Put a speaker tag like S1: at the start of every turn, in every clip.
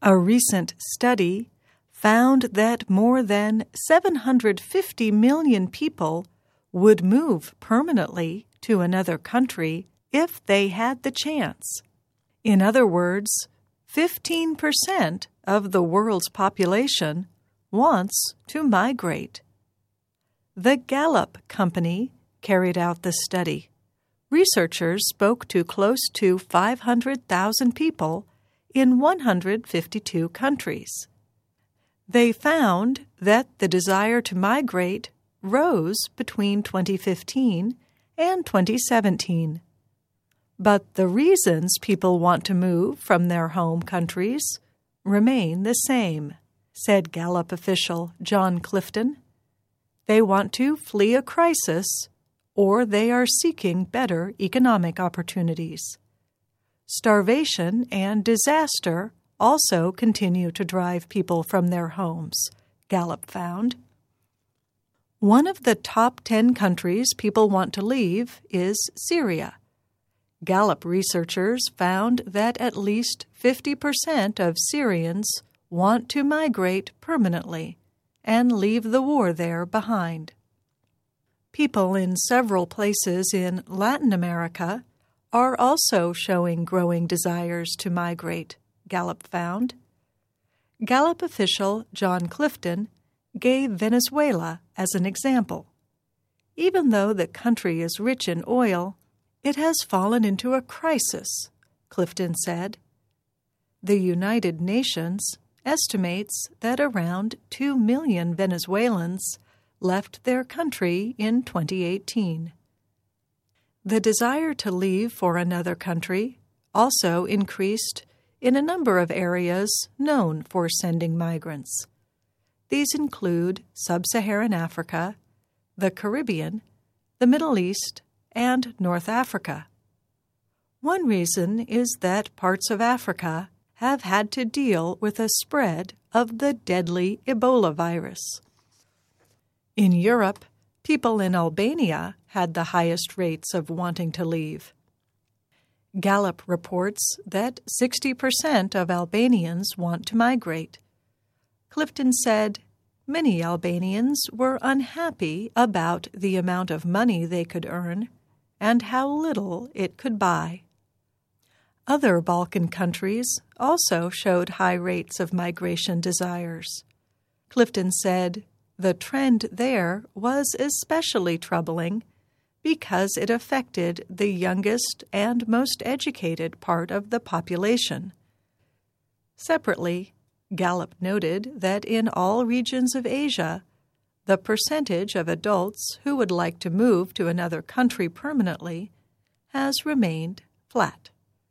S1: A recent study found that more than 750 million people would move permanently to another country if they had the chance. In other words, 15% of the world's population wants to migrate. The Gallup Company carried out the study. Researchers spoke to close to 500,000 people in 152 countries. They found that the desire to migrate rose between 2015 and 2017. But the reasons people want to move from their home countries remain the same, said Gallup official John Clifton. They want to flee a crisis, or they are seeking better economic opportunities. Starvation and disaster also continue to drive people from their homes, Gallup found. One of the top 10 countries people want to leave is Syria. Gallup researchers found that at least 50% of Syrians want to migrate permanently and leave the war there behind. People in several places in Latin America are also showing growing desires to migrate, Gallup found. Gallup official John Clifton gave Venezuela as an example. Even though the country is rich in oil, it has fallen into a crisis, Clifton said. The United Nations estimates that around 2 million Venezuelans left their country in 2018. The desire to leave for another country also increased in a number of areas known for sending migrants. These include Sub-Saharan Africa, the Caribbean, the Middle East, and North Africa. One reason is that parts of Africa have had to deal with a spread of the deadly Ebola virus. In Europe, people in Albania had the highest rates of wanting to leave. Gallup reports that 60% of Albanians want to migrate. Clifton said many Albanians were unhappy about the amount of money they could earn and how little it could buy. Other Balkan countries also showed high rates of migration desires. Clifton said the trend there was especially troubling because it affected the youngest and most educated part of the population. Separately, Gallup noted that in all regions of Asia, the percentage of adults who would like to move to another country permanently has remained flat.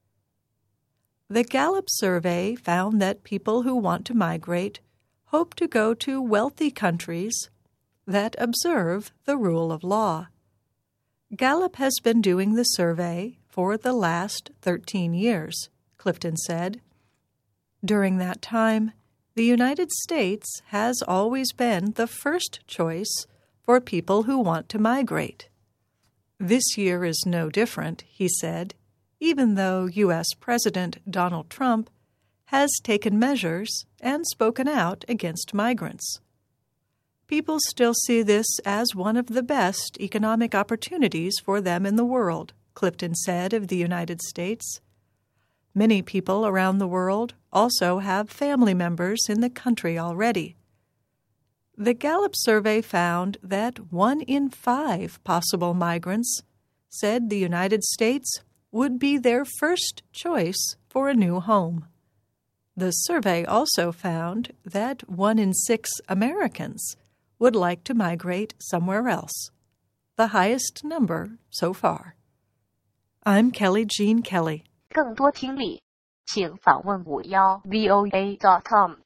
S1: The Gallup survey found that people who want to migrate hope to go to wealthy countries that observe the rule of law. Gallup has been doing the survey for the last 13 years, Clifton said. During that time, the United States has always been the first choice for people who want to migrate. This year is no different, he said, even though U.S. President Donald Trump has taken measures and spoken out against migrants. People still see this as one of the best economic opportunities for them in the world, Clifton said of the United States. Many people around the world also have family members in the country already. The Gallup survey found that 1 in 5 possible migrants said the United States would be their first choice for a new home. The survey also found that 1 in 6 Americans would like to migrate somewhere else, the highest number so far. I'm Kelly Jean Kelly.
S2: 更多听力，请访问51voa.com。